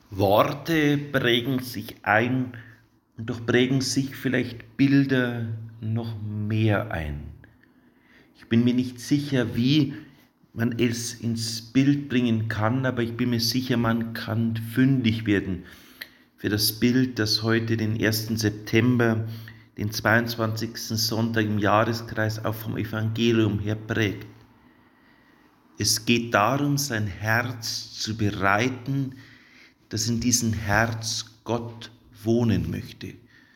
Worte prägen sich ein und doch prägen sich vielleicht Bilder noch mehr ein. Ich bin mir nicht sicher, wie man es ins Bild bringen kann, aber ich bin mir sicher, man kann fündig werden für das Bild, das heute den 1. September, den 22. Sonntag im Jahreskreis auch vom Evangelium her prägt. Es geht darum, sein Herz zu bereiten, dass in diesem Herz Gott wohnen möchte.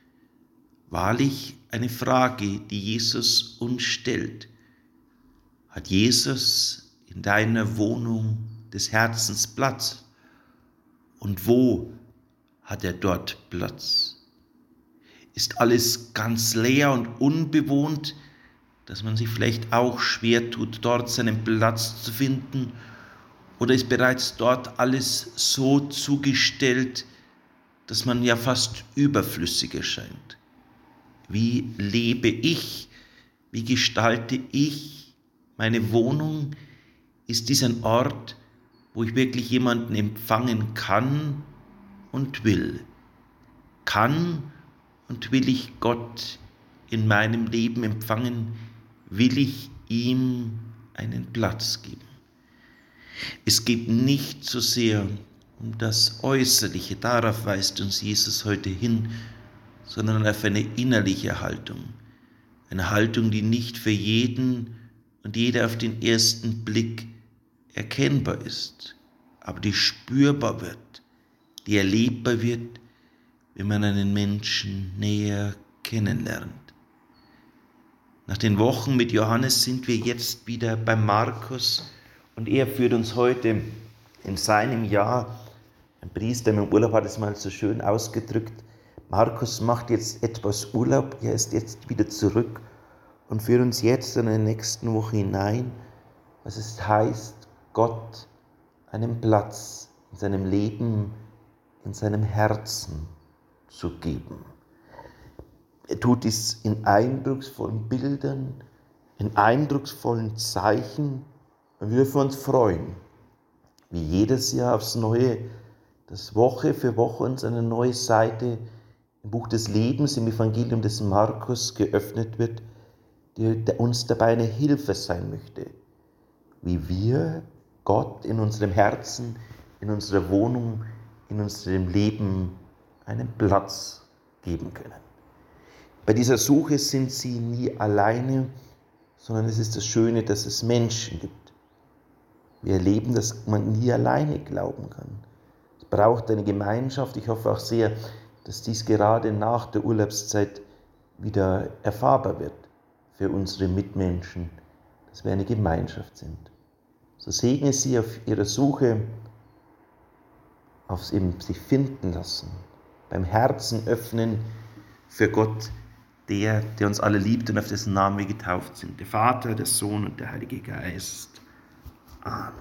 Wahrlich eine Frage, die Jesus uns stellt. Hat Jesus in deiner Wohnung des Herzens Platz? Und wo hat er dort Platz? Ist alles ganz leer und unbewohnt, dass man sich vielleicht auch schwer tut, dort seinen Platz zu finden? Oder ist bereits dort alles so zugestellt, dass man ja fast überflüssig erscheint? Wie lebe ich? Wie gestalte ich meine Wohnung? Ist dies ein Ort, wo ich wirklich jemanden empfangen kann und will? Kann und will ich Gott in meinem Leben empfangen? Will ich ihm einen Platz geben? Es geht nicht so sehr um das Äußerliche, darauf weist uns Jesus heute hin, sondern auf eine innerliche Haltung. Eine Haltung, die nicht für jeden und jede auf den ersten Blick erkennbar ist, aber die spürbar wird, die erlebbar wird, wenn man einen Menschen näher kennenlernt. Nach den Wochen mit Johannes sind wir jetzt wieder bei Markus und er führt uns heute in seinem Jahr, ein Priester im Urlaub hat es mal so schön ausgedrückt, Markus macht jetzt etwas Urlaub, er ist jetzt wieder zurück und führt uns jetzt in der nächsten Woche hinein, was es heißt, Gott einen Platz in seinem Leben, in seinem Herzen zu geben. Er tut dies in eindrucksvollen Bildern, in eindrucksvollen Zeichen und wir dürfen uns freuen, wie jedes Jahr aufs Neue, dass Woche für Woche uns eine neue Seite im Buch des Lebens, im Evangelium des Markus geöffnet wird, die uns dabei eine Hilfe sein möchte, wie wir Gott in unserem Herzen, in unserer Wohnung, in unserem Leben einen Platz geben können. Bei dieser Suche sind sie nie alleine, sondern es ist das Schöne, dass es Menschen gibt. Wir erleben, dass man nie alleine glauben kann. Es braucht eine Gemeinschaft. Ich hoffe auch sehr, dass dies gerade nach der Urlaubszeit wieder erfahrbar wird für unsere Mitmenschen, dass wir eine Gemeinschaft sind. So segne sie auf ihrer Suche, auf eben sich finden lassen, beim Herzen öffnen für Gott, der uns alle liebt und auf dessen Namen wir getauft sind, der Vater, der Sohn und der Heilige Geist. Amen.